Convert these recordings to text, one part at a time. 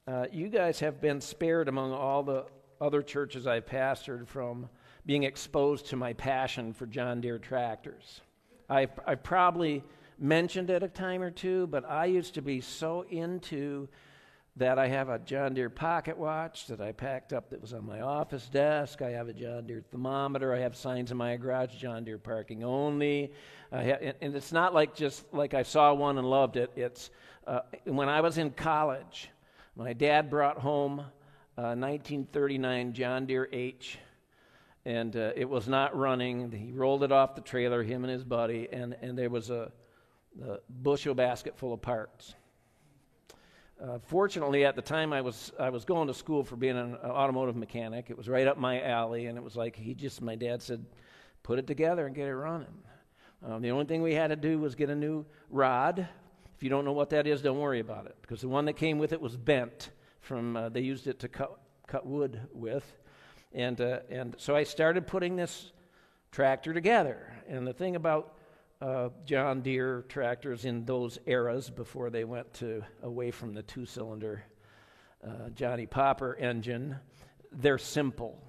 you guys have been spared among all the other churches I've pastored from being exposed to my passion for John Deere tractors. I probably mentioned it a time or two, but I used to be so into that. I have a John Deere pocket watch that I packed up that was on my office desk. I have a John Deere thermometer. I have signs in my garage, John Deere parking only. And it's not like just like I saw one and loved it. It's when I was in college, my dad brought home a 1939 John Deere H, and it was not running. He rolled it off the trailer, him and his buddy, and there was a bushel basket full of parts. Fortunately, at the time I was going to school for being an automotive mechanic. It was right up my alley, and it was like my dad said, put it together and get it running. The only thing we had to do was get a new rod. If you don't know what that is, don't worry about it, because the one that came with it was bent from, they used it to cut wood with. And so I started putting this tractor together. And the thing about John Deere tractors in those eras before they went away from the two-cylinder Johnny Popper engine, they're simple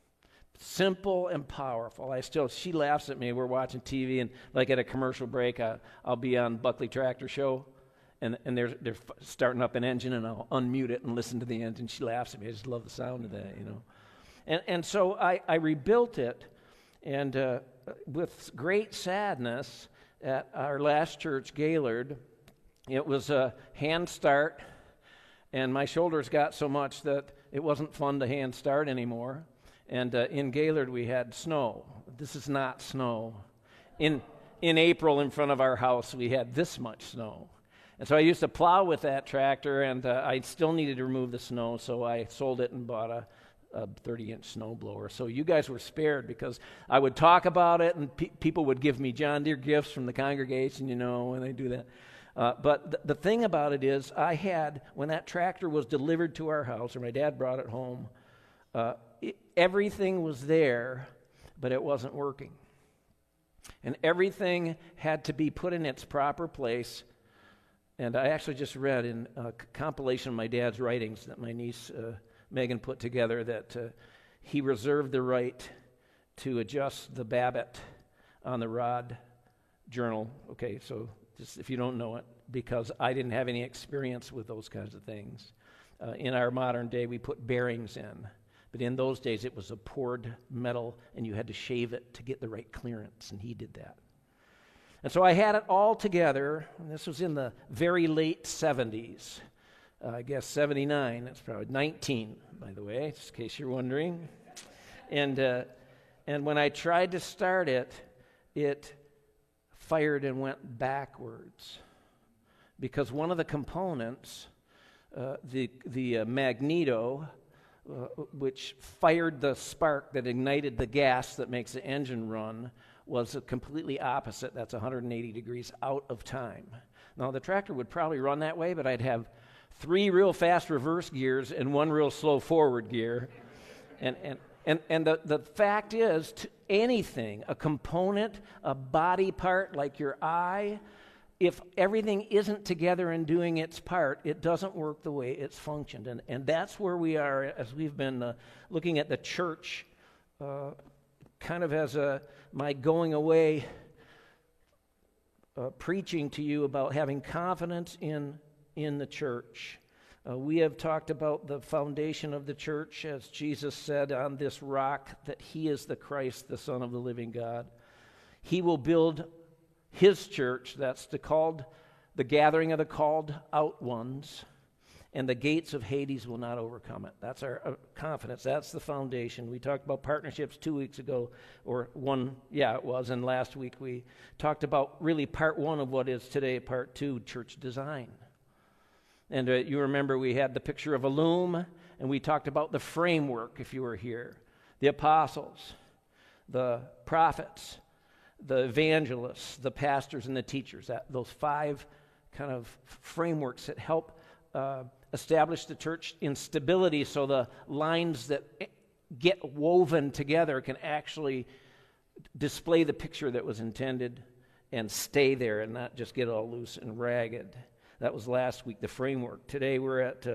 and powerful. She laughs at me. We're watching TV, and like at a commercial break, I'll be on Buckley Tractor Show, and they're starting up an engine, and I'll unmute it and listen to the engine. She laughs at me. I just love the sound of that, And so I rebuilt it, and with great sadness at our last church, Gaylord, it was a hand start, and my shoulders got so much that it wasn't fun to hand start anymore. And in Gaylord we had snow. This is not snow. In April in front of our house we had this much snow. And so I used to plow with that tractor, and I still needed to remove the snow, so I sold it and bought a 30-inch snow blower. So you guys were spared, because I would talk about it, and people would give me John Deere gifts from the congregation, when they do that. But the thing about it is, when that tractor was delivered to our house, or my dad brought it home, everything was there, but it wasn't working. And everything had to be put in its proper place. And I actually just read in a compilation of my dad's writings that my niece Megan put together that he reserved the right to adjust the Babbitt on the rod journal. Okay, so just if you don't know it, because I didn't have any experience with those kinds of things. In our modern day, we put bearings in. But in those days, it was a poured metal, and you had to shave it to get the right clearance, and he did that. And so I had it all together, and this was in the very late 70s. I guess 79, that's probably 19, by the way, just in case you're wondering. And when I tried to start it, it fired and went backwards. Because one of the components, the magneto, which fired the spark that ignited the gas that makes the engine run, was completely opposite. That's 180 degrees out of time. Now, the tractor would probably run that way, but I'd have 3 real fast reverse gears and 1 real slow forward gear. And the fact is, to anything, a component, a body part like your eye, if everything isn't together and doing its part, it doesn't work the way it's functioned. And that's where we are as we've been looking at the church kind of as my going away preaching to you about having confidence in the church. We have talked about the foundation of the church, as Jesus said, on this rock, that he is the Christ, the Son of the living God. He will build his church, that's the gathering of the called out ones, and the gates of Hades will not overcome it. That's our confidence. That's the foundation. We talked about partnerships 2 weeks ago, and last week we talked about really part 1 of what is today part 2, church design. And you remember we had the picture of a loom, and we talked about the framework, if you were here. The apostles, the prophets, the evangelists, the pastors, and the teachers. Those 5 kind of frameworks that help establish the church in stability, so the lines that get woven together can actually display the picture that was intended and stay there and not just get all loose and ragged. That was last week, the framework. Today we're at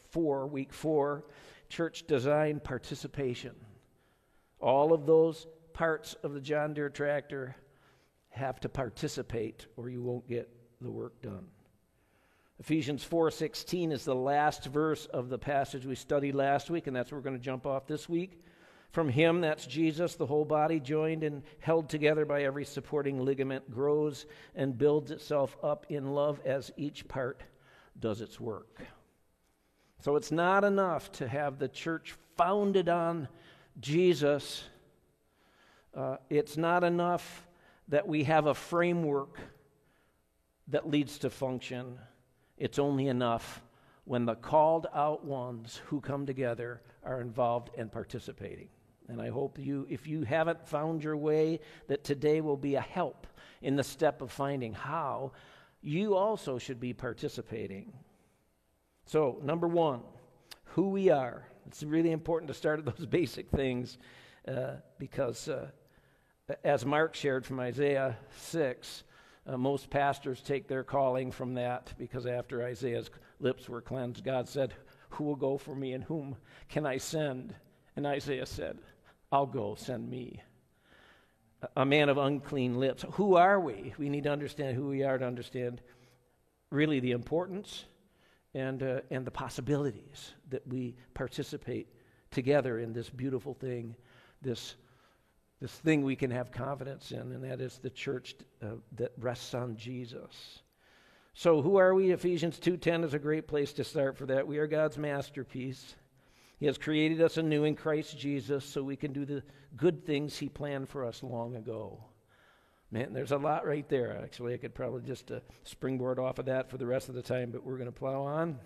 week 4, church design participation. All of those parts of the John Deere tractor have to participate or you won't get the work done. Ephesians 4:16 is the last verse of the passage we studied last week, and that's where we're going to jump off this week. From him, that's Jesus, the whole body, joined and held together by every supporting ligament, grows and builds itself up in love as each part does its work. So it's not enough to have the church founded on Jesus. It's not enough that we have a framework that leads to function. It's only enough when the called out ones who come together are involved and participating. And I hope if you haven't found your way, that today will be a help in the step of finding how you also should be participating. So, number 1, who we are. It's really important to start at those basic things because as Mark shared from Isaiah 6, most pastors take their calling from that because after Isaiah's lips were cleansed, God said, "Who will go for me and whom can I send?" And Isaiah said, "I'll go, send me." A man of unclean lips. Who are we? We need to understand who we are to understand really the importance and the possibilities that we participate together in this beautiful thing, this thing we can have confidence in, and that is the church that rests on Jesus. So who are we? Ephesians 2:10 is a great place to start for that. We are God's masterpiece. He has created us anew in Christ Jesus so we can do the good things he planned for us long ago. Man, there's a lot right there. Actually, I could probably just springboard off of that for the rest of the time, but we're going to plow on.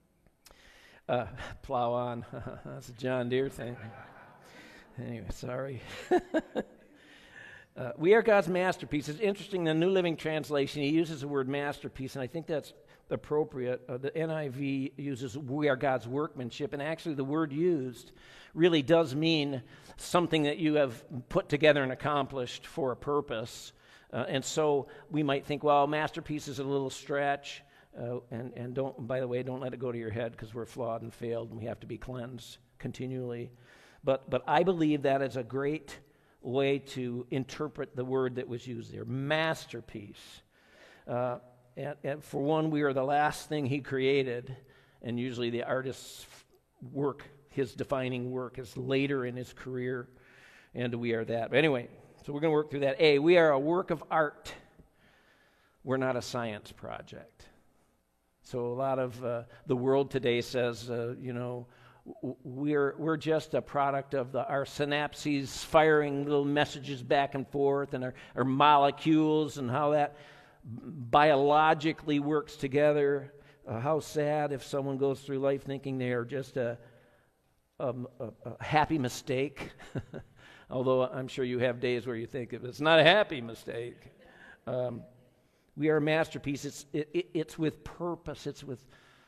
Plow on. That's a John Deere thing. Anyway, sorry. We are God's masterpiece. It's interesting, the New Living Translation, he uses the word masterpiece, and I think that's appropriate. The NIV uses we are God's workmanship, and actually the word used really does mean something that you have put together and accomplished for a purpose. And so we might think, well, masterpiece is a little stretch, and don't, by the way, don't let it go to your head because we're flawed and failed and we have to be cleansed continually. But I believe that is a great way to interpret the word that was used there, masterpiece. And for one, we are the last thing he created, and usually the artist's work, his defining work, is later in his career, and we are that. But anyway, so we're going to work through that. A, we are a work of art. We're not a science project. So a lot of the world today says, we're just a product of our synapses firing little messages back and forth, and our molecules and how that biologically works together. How sad if someone goes through life thinking they are just a happy mistake. Although I'm sure you have days where you think it's not a happy mistake. We are a masterpiece. It's with purpose. It's with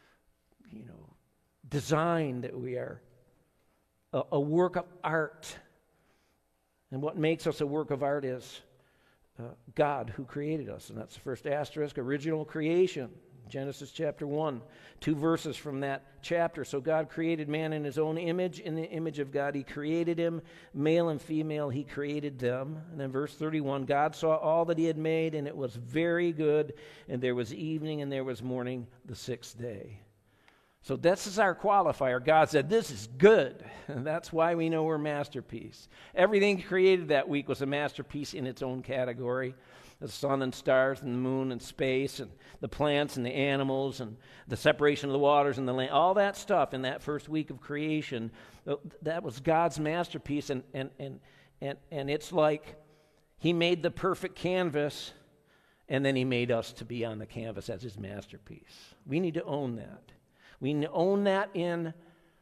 design that we are a work of art. And what makes us a work of art is God who created us. And that's the first asterisk, original creation. Genesis chapter 1, 2 verses from that chapter. So God created man in his own image. In the image of God he created him. Male and female he created them. And then verse 31, God saw all that he had made, and it was very good. And there was evening and there was morning the sixth day. So this is our qualifier. God said, this is good. And that's why we know we're a masterpiece. Everything created that week was a masterpiece in its own category. The sun and stars and the moon and space and the plants and the animals and the separation of the waters and the land. All that stuff in that first week of creation, that was God's masterpiece. And it's like he made the perfect canvas, and then he made us to be on the canvas as his masterpiece. We need to own that. We own that in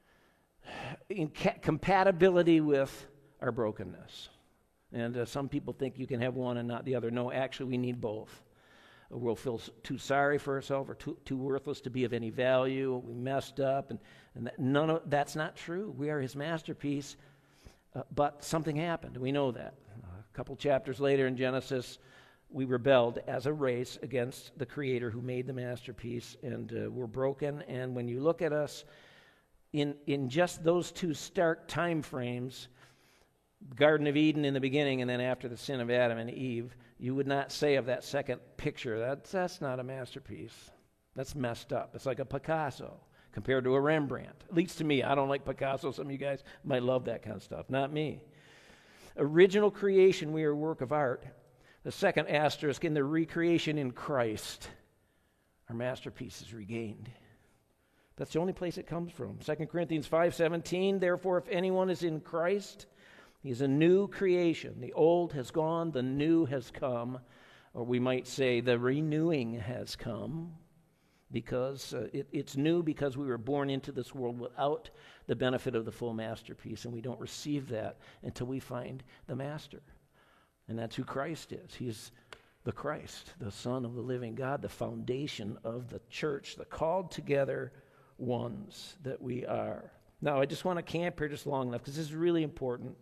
compatibility with our brokenness. And some people think you can have one and not the other. No, actually, we need both. We'll feel too sorry for ourselves or too worthless to be of any value. We messed up, and that's not true. We are his masterpiece, but something happened. We know that. A couple chapters later in Genesis, we rebelled as a race against the Creator who made the masterpiece, and we're broken. And when you look at us, in just those two stark time frames, Garden of Eden in the beginning and then after the sin of Adam and Eve, you would not say of that second picture, that's not a masterpiece. That's messed up. It's like a Picasso compared to a Rembrandt. At least to me. I don't like Picasso. Some of you guys might love that kind of stuff. Not me. Original creation, we are a work of art. The second asterisk, in the recreation in Christ, our masterpiece is regained. That's the only place it comes from. 2 Corinthians 5:17, therefore if anyone is in Christ, he is a new creation. The old has gone, the new has come. Or we might say the renewing has come, because it's new because we were born into this world without the benefit of the full masterpiece, and we don't receive that until we find the master. And that's who Christ is. He's the Christ, the Son of the living God, the foundation of the church, the called together ones that we are. Now, I just want to camp here just long enough because this is really important.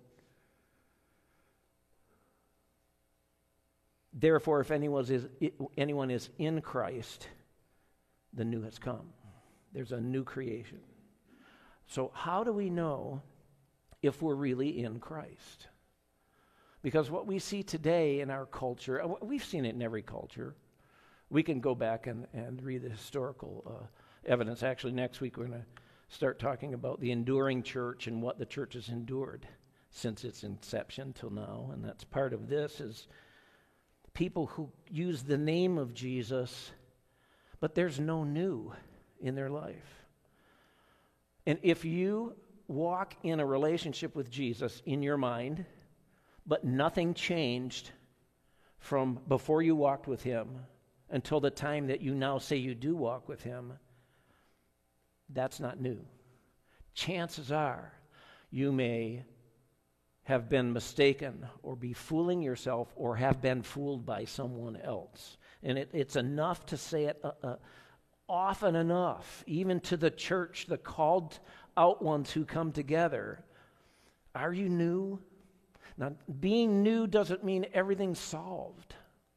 Therefore, if anyone is in Christ, the new has come. There's a new creation. So how do we know if we're really in Christ? Because what we see today in our culture, we've seen it in every culture. We can go back and read the historical evidence. Actually, next week we're going to start talking about the enduring church and what the church has endured since its inception till now. And that's part of this is people who use the name of Jesus, but there's no new in their life. And if you walk in a relationship with Jesus in your mind, but nothing changed from before you walked with him until the time that you now say you do walk with him, that's not new. Chances are you may have been mistaken or be fooling yourself or have been fooled by someone else. And it's enough to say it often enough, even to the church, the called out ones who come together. Are you new? Now, being new doesn't mean everything's solved.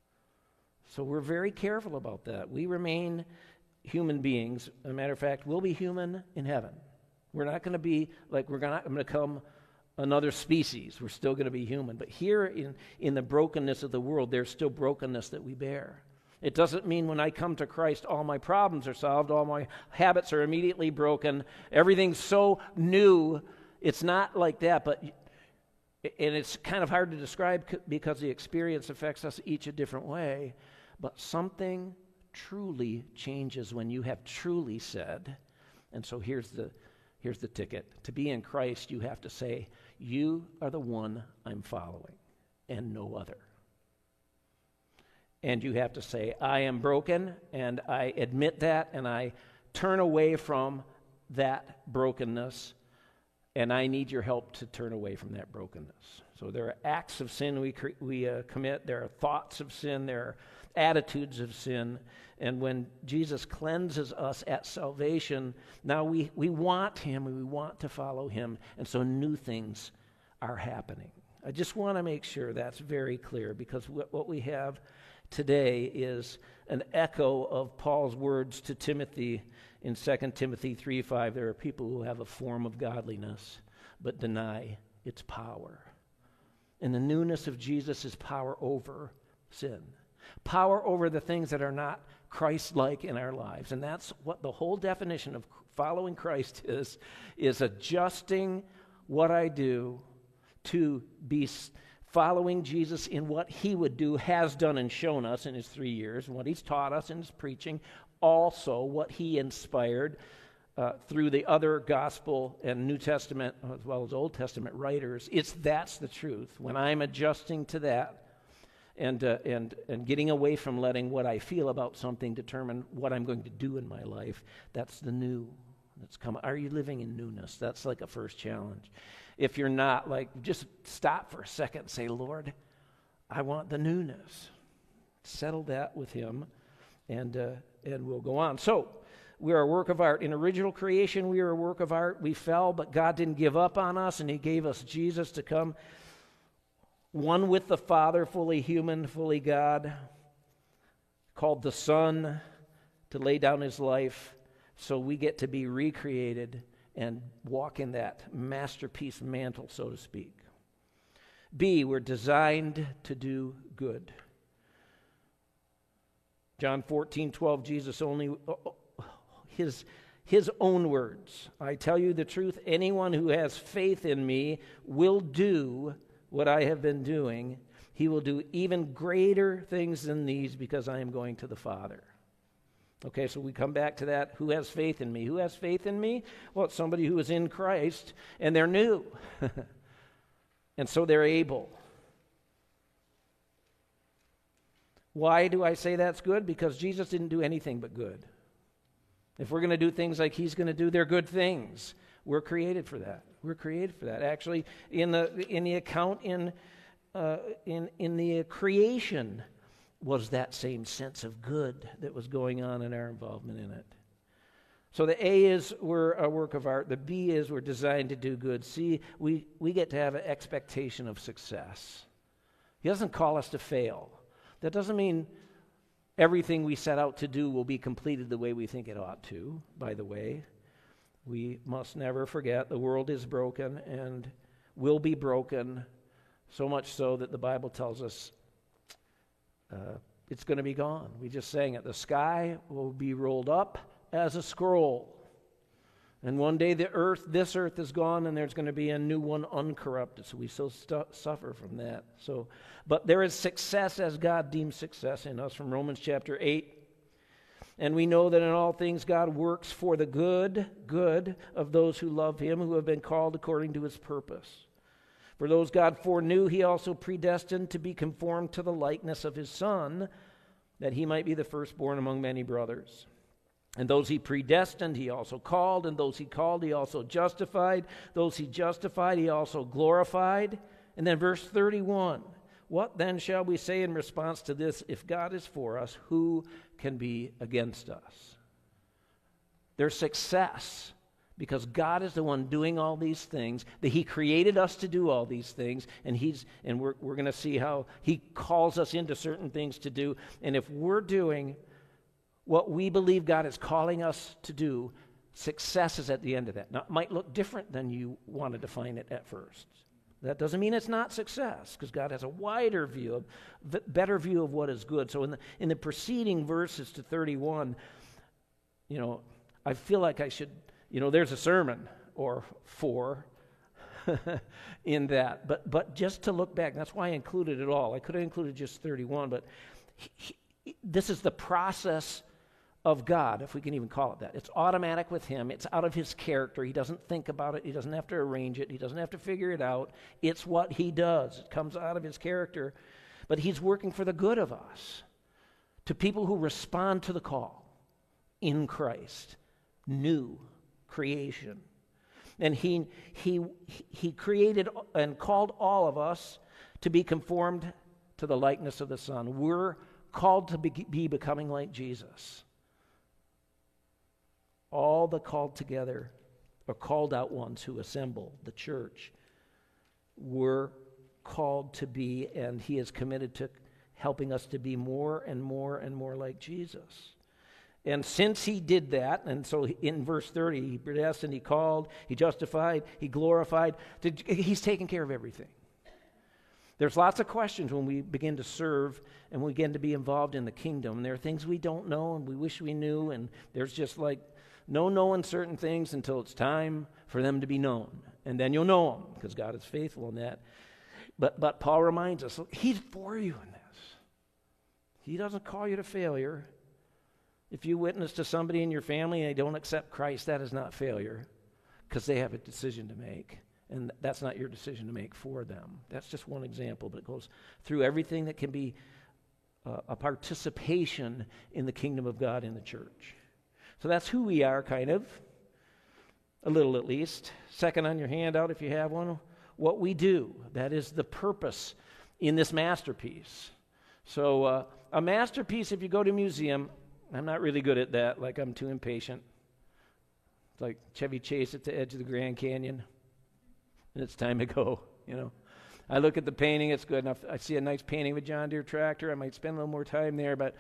So we're very careful about that. We remain human beings. As a matter of fact, we'll be human in heaven. We're not going to be like we're not going to become another species. We're still going to be human. But here in the brokenness of the world, there's still brokenness that we bear. It doesn't mean when I come to Christ, all my problems are solved, all my habits are immediately broken, everything's so new. It's not like that, and it's kind of hard to describe because the experience affects us each a different way, but something truly changes when you have truly said, and so here's the ticket. To be in Christ, you have to say, you are the one I'm following and no other. And you have to say, I am broken, and I admit that, and I turn away from that brokenness, and I need your help to turn away from that brokenness. So there are acts of sin we commit. There are thoughts of sin. There are attitudes of sin. And when Jesus cleanses us at salvation, now we want him, and we want to follow him, and so new things are happening. I just want to make sure that's very clear, because what we have today is an echo of Paul's words to Timothy in 2 Timothy 3:5. There are people who have a form of godliness but deny its power. And the newness of Jesus is power over sin, power over the things that are not Christ-like in our lives. And that's what the whole definition of following Christ is adjusting what I do to be following Jesus in what he would do, has done and shown us in his 3 years, and what he's taught us in his preaching, also what he inspired through the other gospel and New Testament as well as Old Testament writers. That's the truth. When I'm adjusting to that and getting away from letting what I feel about something determine what I'm going to do in my life, that's the new that's come. Are you living in newness? That's like a first challenge. If you're not, just stop for a second and say, Lord, I want the newness. Settle that with him, and we'll go on. So, we are a work of art. In original creation, we are a work of art. We fell, but God didn't give up on us, and he gave us Jesus to come, one with the Father, fully human, fully God, called the Son to lay down his life, so we get to be recreated and walk in that masterpiece mantle, so to speak. B, we're designed to do good. John 14:12, Jesus only, his own words. I tell you the truth, anyone who has faith in me will do what I have been doing. He will do even greater things than these because I am going to the Father. Okay, so we come back to that. Who has faith in me? Who has faith in me? Well, it's somebody who is in Christ and they're new. And so they're able. Why do I say that's good? Because Jesus didn't do anything but good. If we're going to do things like he's going to do, they're good things. We're created for that. We're created for that. Actually, in the account in the creation was that same sense of good that was going on in our involvement in it. So the A is we're a work of art. The B is we're designed to do good. C, we get to have an expectation of success. He doesn't call us to fail. That doesn't mean everything we set out to do will be completed the way we think it ought to, by the way. We must never forget the world is broken and will be broken, so much so that the Bible tells us it's going to be gone. We just sang it. The sky will be rolled up as a scroll. And one day this earth is gone and there's going to be a new one uncorrupted. So we still suffer from that. But there is success as God deems success in us from Romans chapter 8. And we know that in all things God works for the good of those who love him, who have been called according to his purpose. For those God foreknew, he also predestined to be conformed to the likeness of his Son, that he might be the firstborn among many brothers. And those he predestined, he also called. And those he called, he also justified. Those he justified, he also glorified. And then verse 31, what then shall we say in response to this? If God is for us, who can be against us? There's success because God is the one doing all these things, that he created us to do all these things, and we're going to see how he calls us into certain things to do. And if we're doing what we believe God is calling us to do, success is at the end of that. Now, it might look different than you want to define it at first. That doesn't mean it's not success, because God has a wider view, better view of what is good. So in the preceding verses to 31, I feel like I should, there's a sermon or four in that. But just to look back, that's why I included it all. I could have included just 31, but this is the process of God, if we can even call it that. It's automatic with him. It's out of his character. He doesn't think about it. He doesn't have to arrange it. He doesn't have to figure it out. It's what he does. It comes out of his character. But he's working for the good of us, to people who respond to the call in Christ, new creation. And he created and called all of us to be conformed to the likeness of the Son. We're called to be becoming like Jesus. All the called together or called out ones who assemble the church were called to be, and he is committed to helping us to be more and more and more like Jesus. And since he did that, and so in verse 30, he predestined, he called, he justified, he glorified, he's taking care of everything. There's lots of questions when we begin to serve and we begin to be involved in the kingdom. There are things we don't know and we wish we knew, and there's just like no knowing certain things until it's time for them to be known. And then you'll know them because God is faithful in that. But Paul reminds us, he's for you in this. He doesn't call you to failure. If you witness to somebody in your family and they don't accept Christ, that is not failure because they have a decision to make. And that's not your decision to make for them. That's just one example, but it goes through everything that can be a participation in the kingdom of God in the church. So that's who we are, kind of, a little at least. Second on your handout, if you have one, what we do. That is the purpose in this masterpiece. So a masterpiece, if you go to a museum, I'm not really good at that, like I'm too impatient. It's like Chevy Chase at the edge of the Grand Canyon. And it's time to go, I look at the painting, it's good enough. I see a nice painting of a John Deere tractor, I might spend a little more time there, but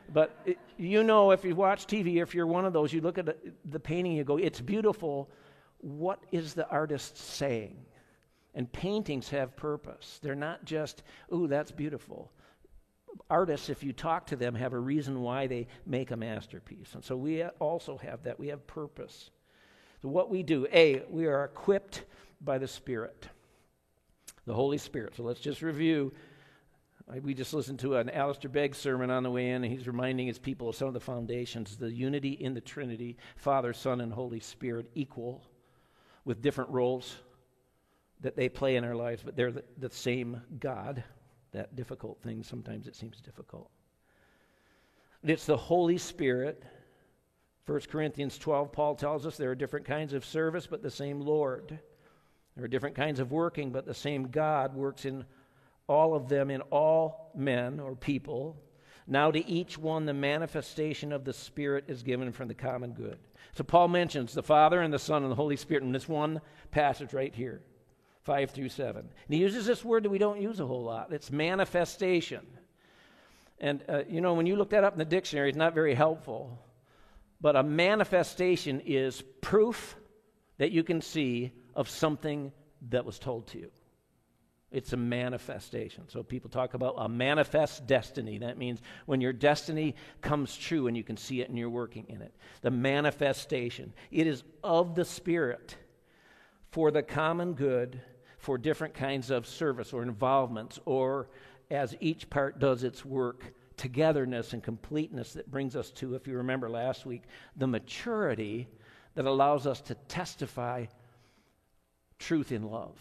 if you watch TV, if you're one of those, you look at the painting, you go, it's beautiful. what is the artist saying? And paintings have purpose. They're not just, ooh, that's beautiful. Artists, if you talk to them, have a reason why they make a masterpiece. And so we also have that. We have purpose. So what we do, we are equipped by the Spirit, the Holy Spirit. So let's just review. We just listened to an Alistair Begg sermon on the way in, and he's reminding his people of some of the foundations. The unity in the Trinity, Father, Son, and Holy Spirit, equal, with different roles that they play in our lives, but they're the same God. That difficult thing, sometimes it seems difficult. It's the Holy Spirit. 1 Corinthians 12, Paul tells us there are different kinds of service, but the same Lord. There are different kinds of working, but the same God works in all of them, in all men or people. Now to each one the manifestation of the Spirit is given for the common good. So Paul mentions the Father and the Son and the Holy Spirit in this one passage right here, 5 through 7. And he uses this word that we don't use a whole lot. It's manifestation. And, when you look that up in the dictionary, it's not very helpful. But a manifestation is proof that you can see of something that was told to you. It's a manifestation. So people talk about a manifest destiny. That means when your destiny comes true and you can see it and you're working in it. The manifestation. It is of the Spirit for the common good, for different kinds of service or involvements, or as each part does its work, togetherness and completeness that brings us to, if you remember last week, the maturity that allows us to testify truth in love.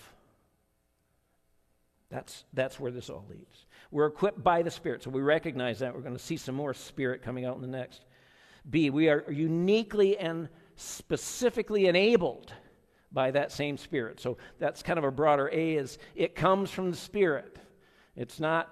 That's where this all leads. We're equipped by the Spirit, so we recognize that. We're going to see some more Spirit coming out in the next. B, we are uniquely and specifically enabled by that same Spirit. So that's kind of a broader. A is it comes from the Spirit. It's not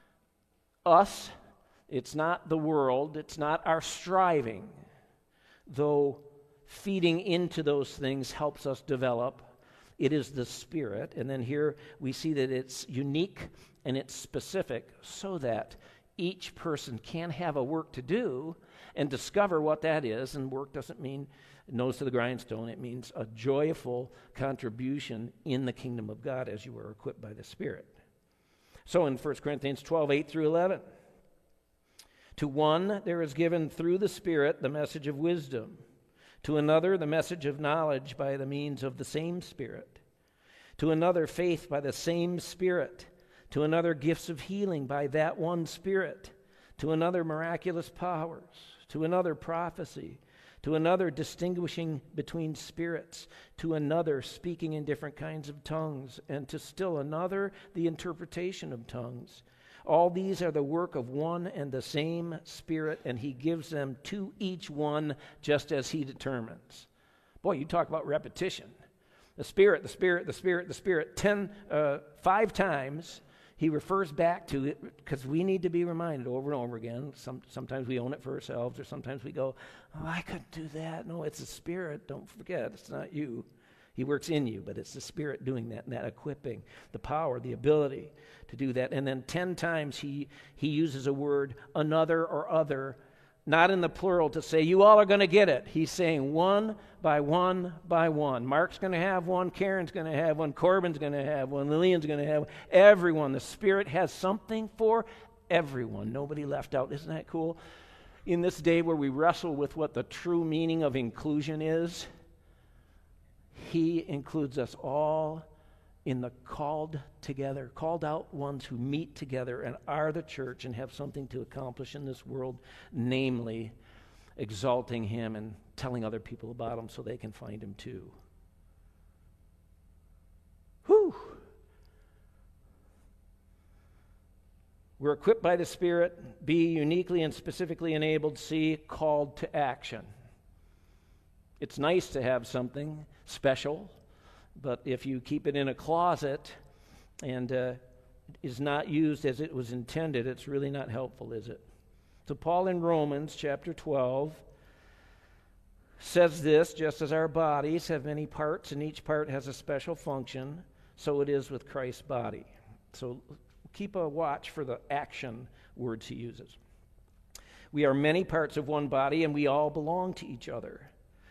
us. It's not the world. It's not our striving, though feeding into those things helps us develop. It is the Spirit. And then here we see that it's unique and it's specific so that each person can have a work to do and discover what that is. And work doesn't mean nose to the grindstone. It means a joyful contribution in the kingdom of God as you are equipped by the Spirit. So in 1 Corinthians 12, 8 through 11, to one there is given through the Spirit the message of wisdom, to another the message of knowledge by the means of the same Spirit, to another faith by the same Spirit, to another gifts of healing by that one Spirit, to another miraculous powers, to another prophecy, to another distinguishing between spirits, to another speaking in different kinds of tongues, and to still another the interpretation of tongues. All these are the work of one and the same Spirit, and he gives them to each one just as he determines. Boy, you talk about repetition. The Spirit, the Spirit, the Spirit, the Spirit. 5 times he refers back to it because we need to be reminded over and over again. Sometimes we own it for ourselves, or sometimes we go, oh, I couldn't do that. No, it's the Spirit. Don't forget, it's not you. He works in you, but it's the Spirit doing that, and that equipping, the power, the ability to do that. And then 10 times he uses a word, another or other, not in the plural to say, you all are going to get it. He's saying one by one by one. Mark's going to have one, Karen's going to have one, Corbin's going to have one, Lillian's going to have one. Everyone. The Spirit has something for everyone. Nobody left out. Isn't that cool? In this day where we wrestle with what the true meaning of inclusion is, he includes us all in the called out ones who meet together and are the church and have something to accomplish in this world, namely exalting him and telling other people about him so they can find him too. Whew! We're equipped by the Spirit. B, uniquely and specifically enabled. C, called to action. It's nice to have something special, but if you keep it in a closet and is not used as it was intended, it's really not helpful, is it? So Paul in Romans chapter 12 says this, just as our bodies have many parts and each part has a special function, so it is with Christ's body. So keep a watch for the action words he uses. We are many parts of one body and we all belong to each other.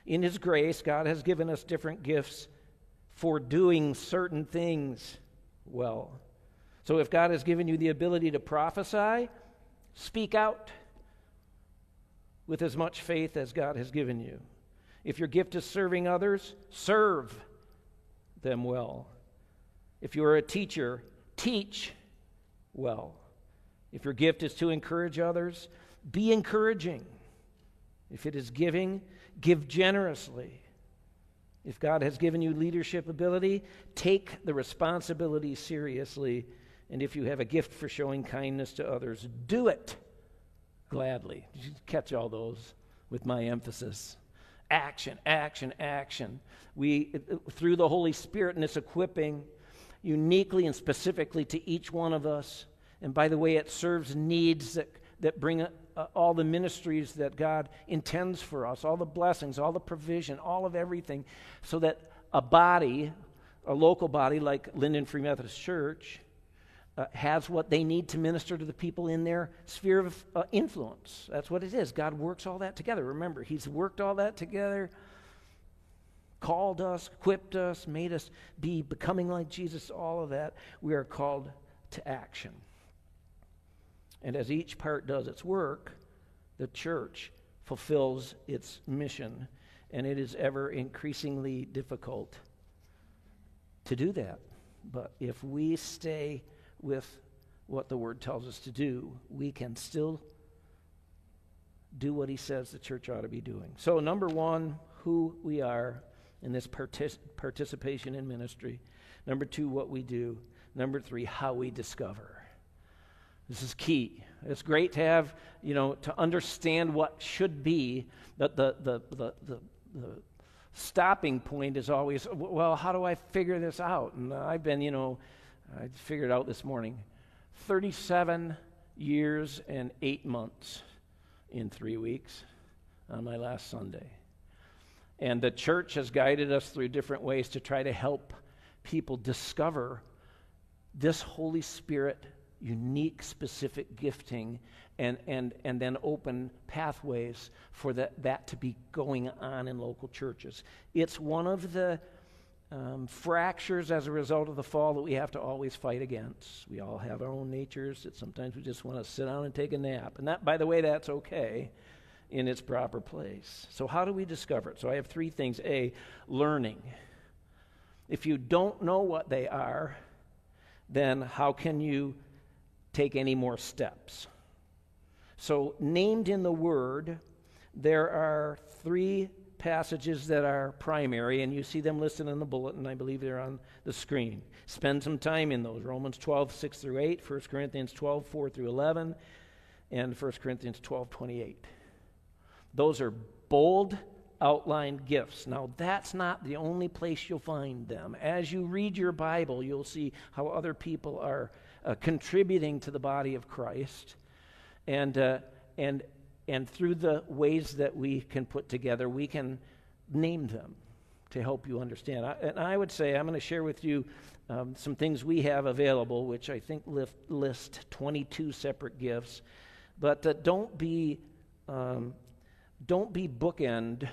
In His grace, God has given us different gifts for doing certain things well. So if God has given you the ability to prophesy, speak out with as much faith as God has given you. If your gift is serving others, serve them well. If you are a teacher, teach well. If your gift is to encourage others, be encouraging. If it is giving, give generously. If God has given you leadership ability, take the responsibility seriously. And if you have a gift for showing kindness to others, do it gladly. Did you catch all those with my emphasis? Action, action, action. We, through the Holy Spirit and this equipping, uniquely and specifically to each one of us, and by the way, it serves needs that bring all the ministries that God intends for us, all the blessings, all the provision, all of everything, so that a body, a local body like Linden Free Methodist Church, has what they need to minister to the people in their sphere of influence. That's what it is. God works all that together. Remember, He's worked all that together, called us, equipped us, made us be becoming like Jesus, all of that. We are called to action. And as each part does its work, the church fulfills its mission, and it is ever increasingly difficult to do that. But if we stay with what the Word tells us to do, we can still do what He says the church ought to be doing. So, number one, who we are in this participation in ministry. Number two, what we do. Number three, how we discover. This is key. It's great to have, to understand what should be, but the stopping point is always, well, how do I figure this out? And I've been, I figured out this morning, 37 years and 8 months in 3 weeks on my last Sunday. And the church has guided us through different ways to try to help people discover this Holy Spirit unique, specific gifting, and then open pathways for that to be going on in local churches. It's one of the fractures as a result of the fall that we have to always fight against. We all have our own natures that sometimes we just want to sit down and take a nap. And that, by the way, that's okay in its proper place. So how do we discover it? So I have 3 things. A, learning. If you don't know what they are, then how can you take any more steps? So named in the Word, there are 3 passages that are primary, and you see them listed in the bulletin. I believe they're on the screen. Spend some time in those. Romans 12, 6 through 8, 1 Corinthians 12, 4 through 11, and 1 Corinthians 12, 28. Those are bold, outlined gifts. Now, that's not the only place you'll find them. As you read your Bible, you'll see how other people are contributing to the body of Christ, and through the ways that we can put together, we can name them to help you understand. And I would say, I'm going to share with you some things we have available, which I think list 22 separate gifts. But don't be bookended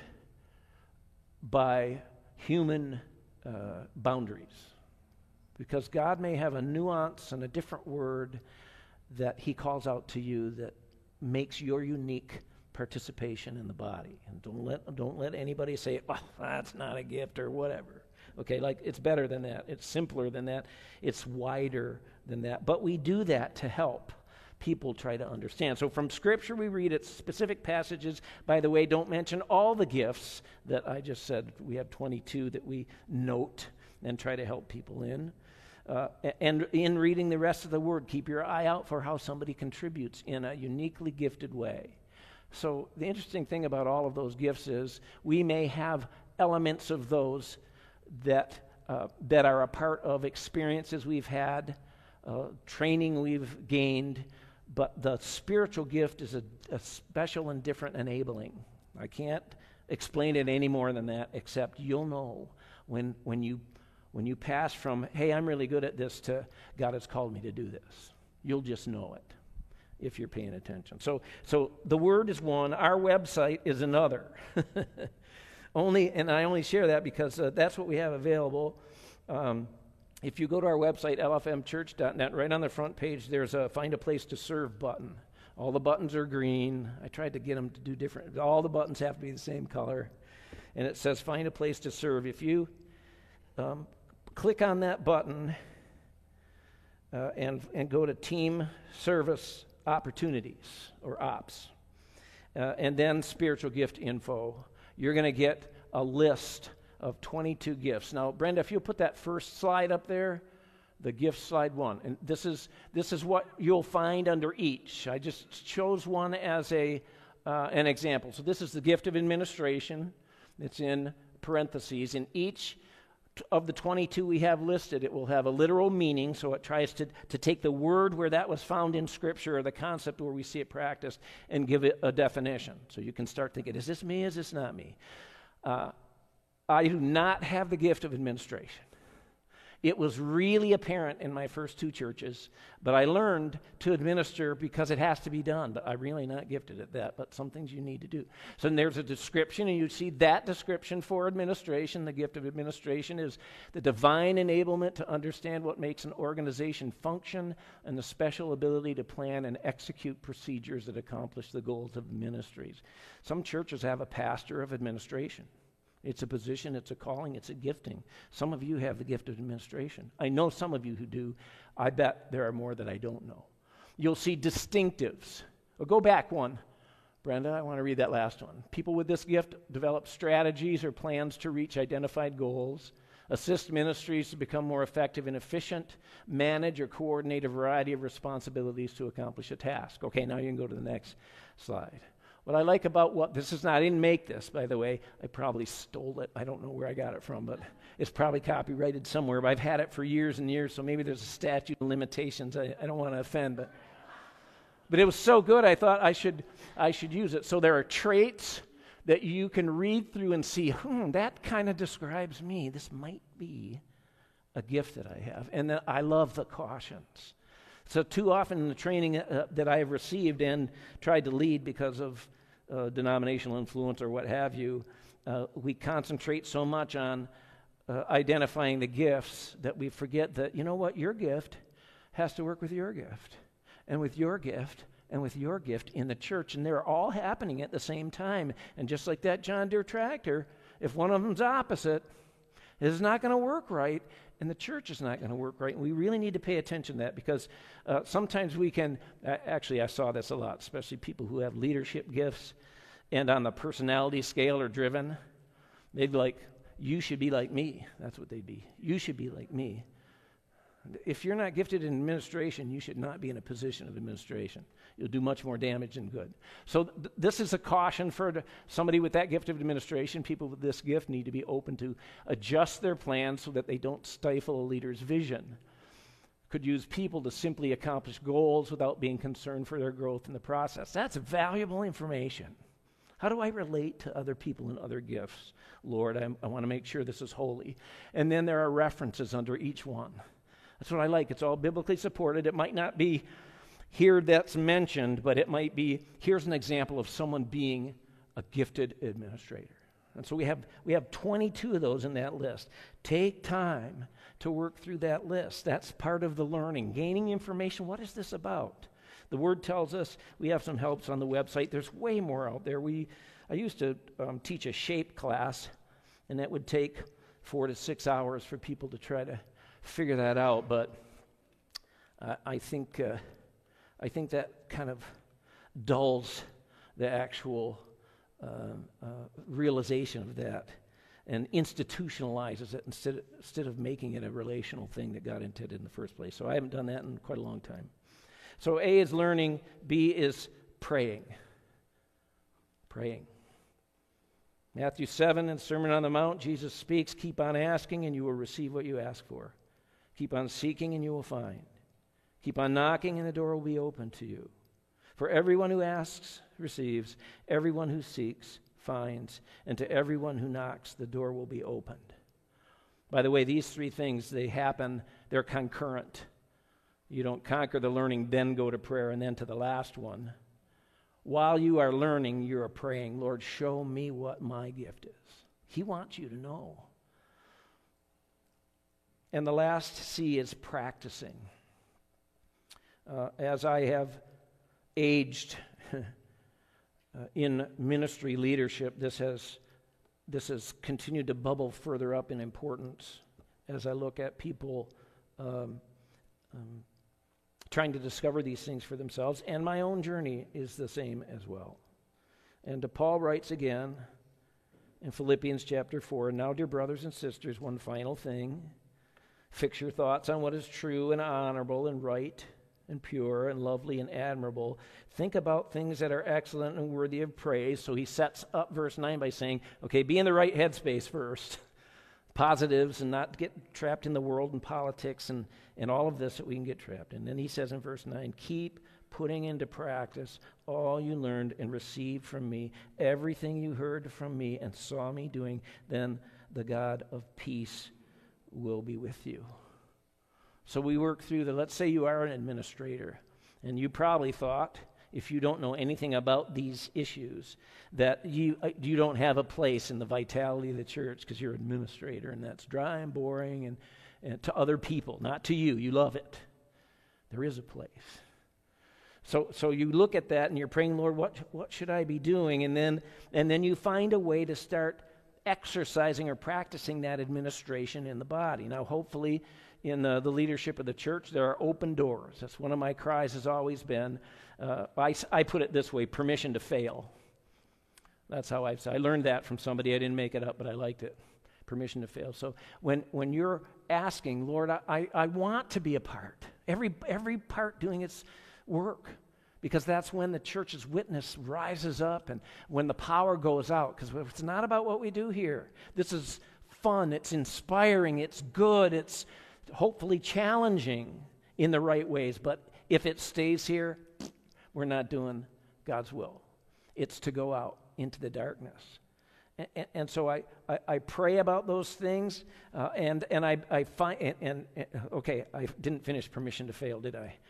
by human boundaries. Because God may have a nuance and a different word that He calls out to you that makes your unique participation in the body. And don't let anybody say, "Oh, that's not a gift," or whatever. Okay, like it's better than that. It's simpler than that. It's wider than that. But we do that to help people try to understand. So from Scripture we read at specific passages. By the way, don't mention all the gifts that I just said. We have 22 that we note and try to help people in. And in reading the rest of the Word, keep your eye out for how somebody contributes in a uniquely gifted way. So the interesting thing about all of those gifts is we may have elements of those that are a part of experiences we've had, training we've gained, but the spiritual gift is a special and different enabling. I can't explain it any more than that, except you'll know when you pass from, hey, I'm really good at this, to God has called me to do this. You'll just know it if you're paying attention. So the Word is one. Our website is another. And I only share that because that's what we have available. If you go to our website, lfmchurch.net, right on the front page, there's a Find a Place to Serve button. All the buttons are green. I tried to get them to do different. All the buttons have to be the same color. And it says Find a Place to Serve. If you click on that button and go to Team Service Opportunities, or OPS, and then Spiritual Gift Info, you're going to get a list of 22 gifts. Now, Brenda, if you'll put that first slide up there, the gift slide 1. And this is what you'll find under each. I just chose one as an example. So this is the gift of administration. It's in parentheses. In each of the 22 we have listed, it will have a literal meaning, so it tries to take the word where that was found in Scripture, or the concept where we see it practiced, and give it a definition. So you can start thinking, is this me, is this not me? I do not have the gift of administration. It was really apparent in my first 2 churches, but I learned to administer because it has to be done, but I'm really not gifted at that, but some things you need to do. So there's a description, and you see that description for administration. The gift of administration is the divine enablement to understand what makes an organization function, and the special ability to plan and execute procedures that accomplish the goals of ministries. Some churches have a pastor of administration. It's a position, it's a calling, it's a gifting. Some of you have the gift of administration. I know some of you who do. I bet there are more that I don't know. You'll see distinctives. Well, go back one. Brenda, I want to read that last one. People with this gift develop strategies or plans to reach identified goals, assist ministries to become more effective and efficient, manage or coordinate a variety of responsibilities to accomplish a task. Okay, now you can go to the next slide. What I like about I didn't make this, by the way. I probably stole it. I don't know where I got it from, but it's probably copyrighted somewhere. But I've had it for years and years, so maybe there's a statute of limitations. I don't want to offend, but it was so good I thought I should use it. So there are traits that you can read through and see, that kind of describes me. This might be a gift that I have. And then I love the cautions. So too often in the training that I have received and tried to lead because of denominational influence or what have you, we concentrate so much on identifying the gifts that we forget that, you know what, your gift has to work with your gift, and with your gift, and with your gift in the church, and they're all happening at the same time. And just like that John Deere tractor, if one of them's opposite, it's not going to work right, and the church is not going to work right. And we really need to pay attention to that, because sometimes we can, actually I saw this a lot, especially people who have leadership gifts and on the personality scale are driven. They'd be like, you should be like me. That's what they'd be. You should be like me. If you're not gifted in administration, you should not be in a position of administration. You'll do much more damage than good. So this is a caution for somebody with that gift of administration. People with this gift need to be open to adjust their plans so that they don't stifle a leader's vision. Could use people to simply accomplish goals without being concerned for their growth in the process. That's valuable information. How do I relate to other people and other gifts? Lord, I want to make sure this is holy. And then there are references under each one. That's what I like. It's all biblically supported. It might not be here that's mentioned, but it might be, here's an example of someone being a gifted administrator. And so we have 22 of those in that list. Take time to work through that list. That's part of the learning. Gaining information. What is this about? The Word tells us. We have some helps on the website. There's way more out there. I used to teach a shape class, and that would take 4 to 6 hours for people to try to figure that out, but I think that kind of dulls the actual realization of that and institutionalizes it instead of making it a relational thing that God intended in the first place. So I haven't done that in quite a long time. So A is learning, B is praying. Praying. Matthew 7 in the Sermon on the Mount, Jesus speaks, keep on asking and you will receive what you ask for. Keep on seeking and you will find. Keep on knocking and the door will be open to you. For everyone who asks receives, everyone who seeks finds, and to everyone who knocks the door will be opened. By the way, these 3 things, they're concurrent. You don't conquer the learning, then go to prayer, and then to the last one. While you are learning, you are praying, Lord, show me what my gift is. He wants you to know. And the last C is practicing. As I have aged in ministry leadership, this has continued to bubble further up in importance as I look at people trying to discover these things for themselves, and my own journey is the same as well. And Paul writes again in Philippians chapter 4, "Now, dear brothers and sisters, one final thing. Fix your thoughts on what is true and honorable and right and pure and lovely and admirable. Think about things that are excellent and worthy of praise." So he sets up verse 9 by saying, okay, be in the right headspace first. Positives, and not get trapped in the world and politics and all of this that we can get trapped in. Then he says in verse 9, "Keep putting into practice all you learned and received from me, everything you heard from me and saw me doing, then the God of peace will be with you." So we work through let's say you are an administrator, and you probably thought, if you don't know anything about these issues, that you don't have a place in the vitality of the church because you're an administrator, and that's dry and boring and to other people, not to you. You love it. There is a place. So you look at that and you're praying, Lord, what should I be doing? And then you find a way to start exercising or practicing that administration in the body. Now, hopefully, in the leadership of the church, there are open doors. That's one of my cries has always been. I put it this way: permission to fail. That's how I learned that from somebody. I didn't make it up, but I liked it. Permission to fail. So when you're asking, Lord, I want to be a part. Every part doing its work. Because that's when the church's witness rises up and when the power goes out. Because it's not about what we do here. This is fun. It's inspiring. It's good. It's hopefully challenging in the right ways. But if it stays here, we're not doing God's will. It's to go out into the darkness. And so I pray about those things, and I find, okay, I didn't finish permission to fail, did I?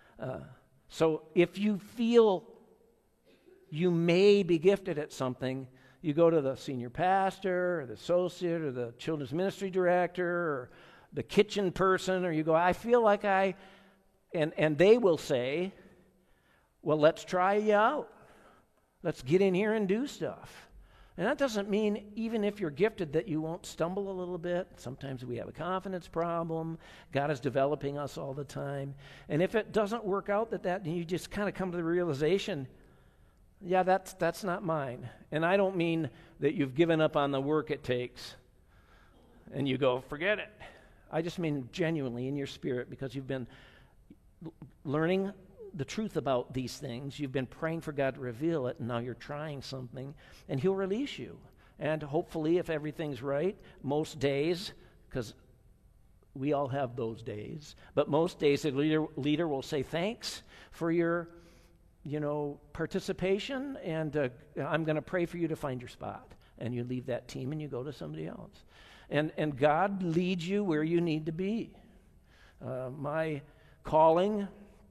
So if you feel you may be gifted at something, you go to the senior pastor or the associate or the children's ministry director or the kitchen person, or you go, I feel like and they will say, well, let's try you out. Let's get in here and do stuff. And that doesn't mean, even if you're gifted, that you won't stumble a little bit. Sometimes we have a confidence problem. God is developing us all the time. And if it doesn't work out, then you just kind of come to the realization, yeah, that's not mine. And I don't mean that you've given up on the work it takes and you go, forget it. I just mean genuinely in your spirit, because you've been learning the truth about these things. You've been praying for God to reveal it, and now you're trying something, and He'll release you. And hopefully, if everything's right, most days, because we all have those days, but most days the leader will say, thanks for your participation, and I'm going to pray for you to find your spot. And you leave that team and you go to somebody else. And God leads you where you need to be. My calling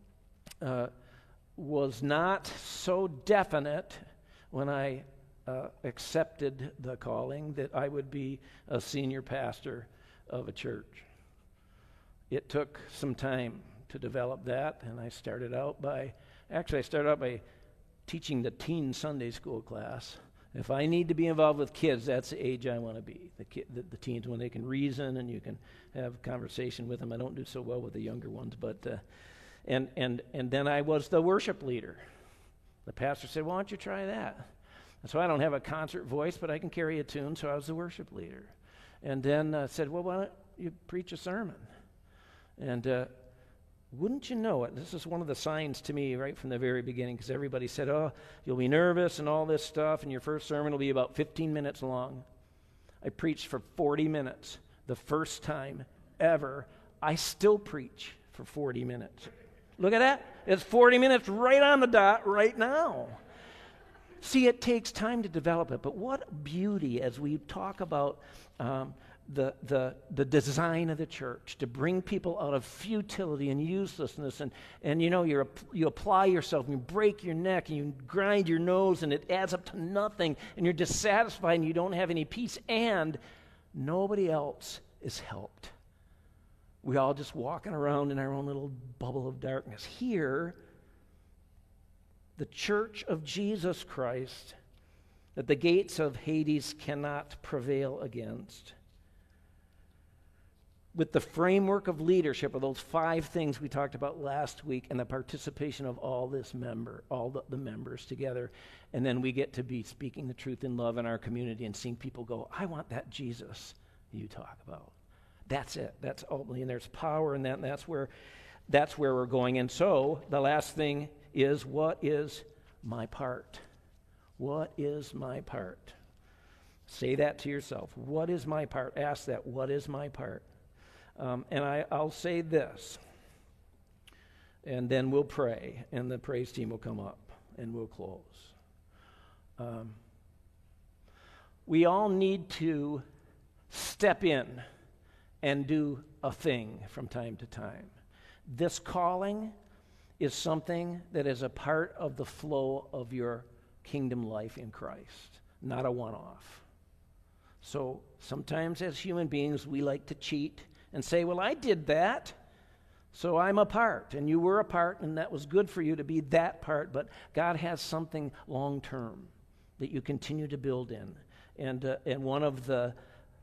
was not so definite when I accepted the calling that I would be a senior pastor of a church. It took some time to develop that, and I started out by teaching the teen Sunday school class. If I need to be involved with kids, that's the age I want to be. The teens, when they can reason and you can have conversation with them. I don't do so well with the younger ones, but and then I was the worship leader. The pastor said, "Why don't you try that?" And so I don't have a concert voice, but I can carry a tune, so I was the worship leader. And then said, "Well, why don't you preach a sermon?" And wouldn't you know it, this is one of the signs to me right from the very beginning, because everybody said, oh, you'll be nervous and all this stuff, and your first sermon will be about 15 minutes long. I preached for 40 minutes the first time ever. I still preach for 40 minutes. Look at that. It's 40 minutes right on the dot right now. See, it takes time to develop it, but what beauty as we talk about the design of the church, to bring people out of futility and uselessness, and you apply yourself and you break your neck and you grind your nose and it adds up to nothing and you're dissatisfied and you don't have any peace and nobody else is helped. We all just walking around in our own little bubble of darkness. Here, the church of Jesus Christ, that the gates of Hades cannot prevail against, with the framework of leadership of those 5 things we talked about last week and the participation of all the members together. And then we get to be speaking the truth in love in our community and seeing people go, I want that Jesus you talk about. That's it. That's ultimately, and there's power in that, and that's where we're going. And so the last thing is, what is my part? What is my part? Say that to yourself. What is my part? Ask that. What is my part? And I'll say this, and then we'll pray, and the praise team will come up, and we'll close. We all need to step in and do a thing from time to time. This calling is something that is a part of the flow of your kingdom life in Christ, not a one-off. So sometimes as human beings, we like to cheat and say, well, I did that, so I'm a part, and you were a part, and that was good for you to be that part, but God has something long-term that you continue to build in. And one of the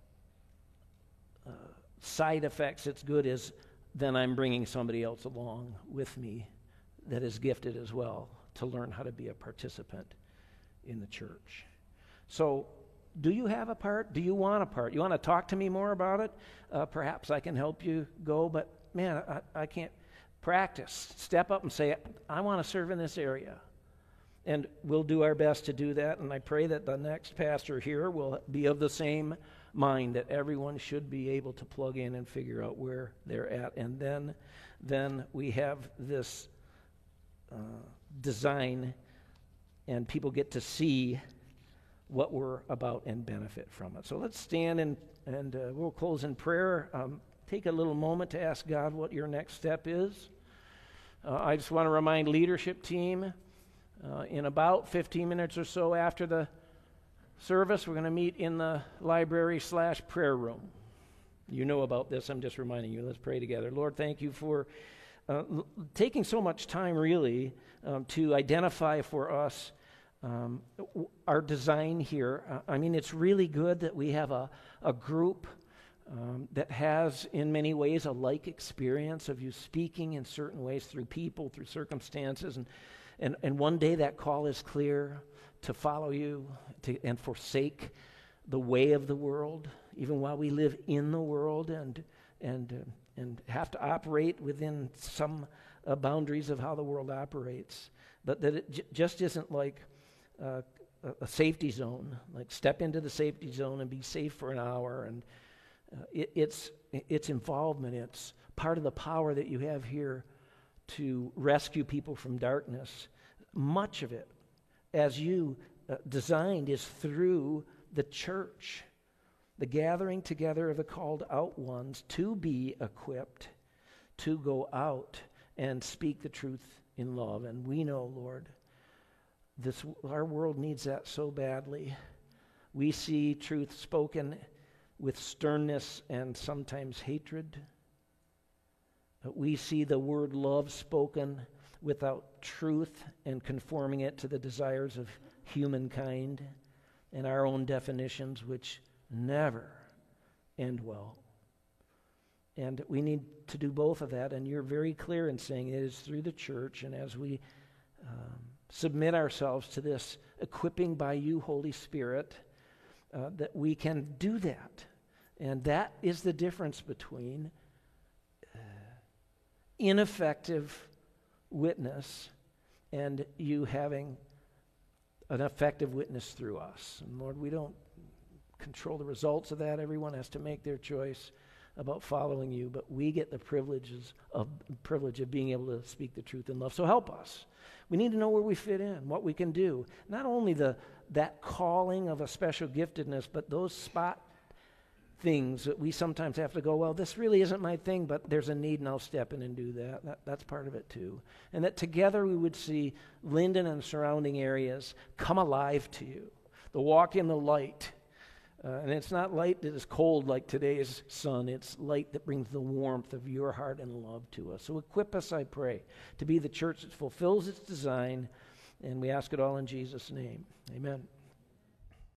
side effects that's good is then I'm bringing somebody else along with me that is gifted as well to learn how to be a participant in the church. So, do you have a part? Do you want a part? You want to talk to me more about it? Perhaps I can help you go, but man, I can't. Practice. Step up and say, I want to serve in this area. And we'll do our best to do that, and I pray that the next pastor here will be of the same mind, that everyone should be able to plug in and figure out where they're at. And then we have this design, and people get to see what we're about and benefit from it. So let's stand and we'll close in prayer. Take a little moment to ask God what your next step is. I just want to remind leadership team, in about 15 minutes or so after the service, we're going to meet in the library/prayer room. You know about this. I'm just reminding you. Let's pray together. Lord, thank you for taking so much time, really, to identify for us our design here. I mean, it's really good that we have a group that has, in many ways, a like experience of you speaking in certain ways through people, through circumstances, and one day that call is clear to follow you and forsake the way of the world, even while we live in the world and have to operate within some boundaries of how the world operates. But that it just isn't like a safety zone, like step into the safety zone and be safe for an hour. And it's involvement. It's part of the power that you have here to rescue people from darkness. Much of it, as you designed, is through the church, the gathering together of the called out ones to be equipped to go out and speak the truth in love. And we know, Lord, our world needs that so badly. We see truth spoken with sternness and sometimes hatred. But we see the word love spoken without truth and conforming it to the desires of humankind and our own definitions, which never end well. And we need to do both of that, and you're very clear in saying it is through the church, and as we submit ourselves to this equipping by you, Holy Spirit, that we can do that. And that is the difference between ineffective witness and you having an effective witness through us. And Lord, we don't control the results of that. Everyone has to make their choice about following you, but we get the privilege of being able to speak the truth in love. So help us. We need to know where we fit in, what we can do. Not only that calling of a special giftedness, but those spot things that we sometimes have to go, well, this really isn't my thing, but there's a need and I'll step in and do that. That's part of it too. And that together we would see Linden and surrounding areas come alive to you. The walk in the light. And it's not light that is cold like today's sun. It's light that brings the warmth of your heart and love to us. So equip us, I pray, to be the church that fulfills its design. And we ask it all in Jesus' name. Amen.